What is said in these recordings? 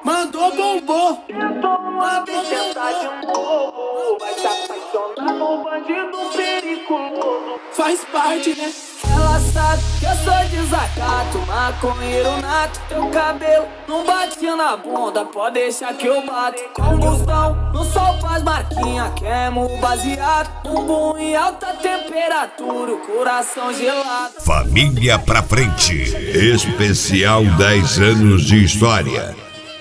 Mandou bombou. Mandou sentar de novo. Vai se apaixonar no bandido perigoso. Faz parte, né? Ela sabe que eu sou desacato, maconheiro nato. Teu cabelo não bate na bunda, pode deixar que eu bato. Combustão, no sol faz marquinha, queimo o baseado. Bumbum em alta temperatura, o coração gelado. Família pra frente. Especial 10 anos de história.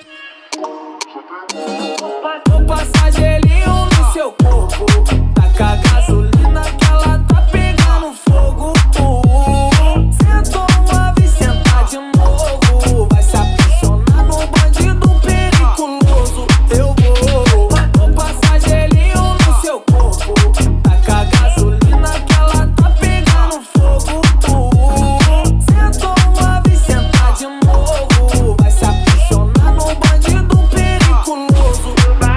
Vou passar gelinho no seu corpo. Taca a gasolina que ela tá pegando fogo. Sentou uma vez, sentar de novo. Vai se apaixonar no bandido periculoso. Eu vou passar gelinho no seu corpo. Taca a gasolina que ela tá pegando fogo. Sentou uma vez, sentar de novo. Vai se apaixonar no bandido periculoso.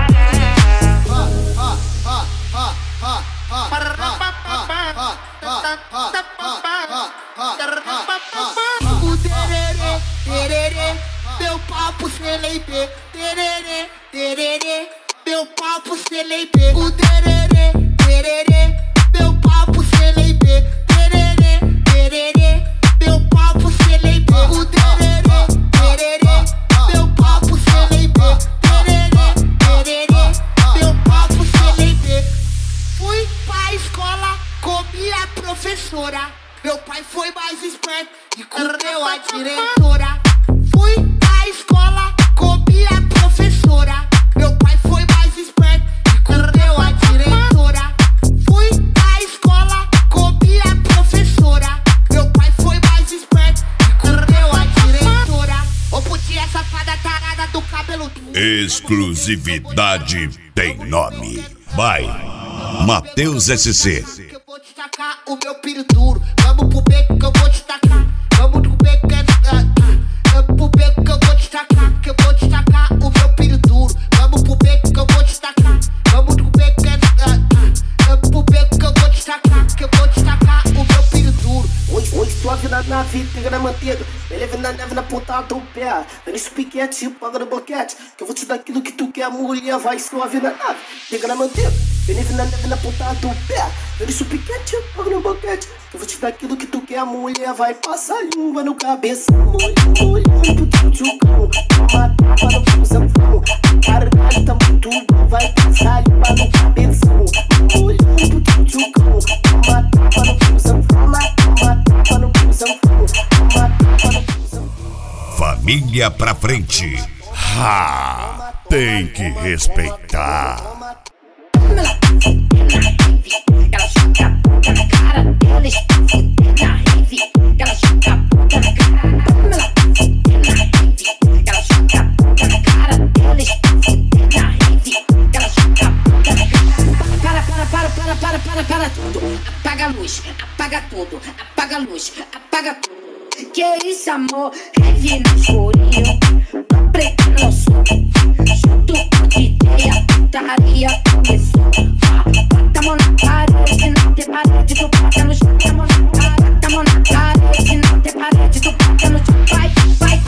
O tererê, tererê, meu papo celeibê. Tererê, tererê, meu papo celeibê. O tererê, tererê, meu papo celeibê. Tererê, tererê, meu papo celeibê. O tererê, tererê, meu papo celeibê. Tererê, tererê, meu papo celeibê. Fui pra escola, comi a professora. Meu pai foi mais esperto e comeu a diretora. Fui pra escola, comi a professora. Meu pai foi mais esperto e comeu a diretora. Fui pra escola, comi a professora. Meu pai foi mais esperto e comeu a diretora. Ô putinha safada tarada do cabelo duro. Exclusividade tem nome. Vai, Matheus SC. Eu vou te tacar o meu piro duro. Vamos pro beco que eu vou te tacar. Vamos pro beco que vamos pro beco que eu vou te tacar. Que eu vou te tacar o meu piro duro. Vamos pro beco que eu vou te tacar. Vamos pro beco que vamos pro beco que eu vou te tacar. Que eu vou te tacar o meu piro duro. Oi, suave na nave, pega na manteiga. Me leve na neve na ponta do pé. Vem nesse piquete, paga no boquete. Que eu vou te dar aquilo que tu quer, mulher. Vai suave na nave, pega na manteiga. Me leve na neve na ponta do pé. Vem nesse piquete, paga no boquete. Que eu vou te dar aquilo que tu quer, mulher. Vai passar língua no cabeção. Olhando pro teu tchucão. Toma tapa no fusão. Caralho, tá muito bom. Vai passar língua no cabeção. Olhando pro teu tchucão. Toma tapa no fusão. Toma tapa no fusão. Toma tapa no fusão. Família pra frente. Ha! Tem que respeitar. Ela chuta a bunda na cara dela, está fudendo na rave. Ela chuta a bunda na cara dela, fudendo na rave. Ela chuta a bunda na cara dela, está fudendo na rave. Ela chuta a bunda na cara. Para tudo. Apaga a luz, apaga tudo. Apaga a luz, apaga tudo. Que isso, amor? Rave no escurinho. Tô preto no sul.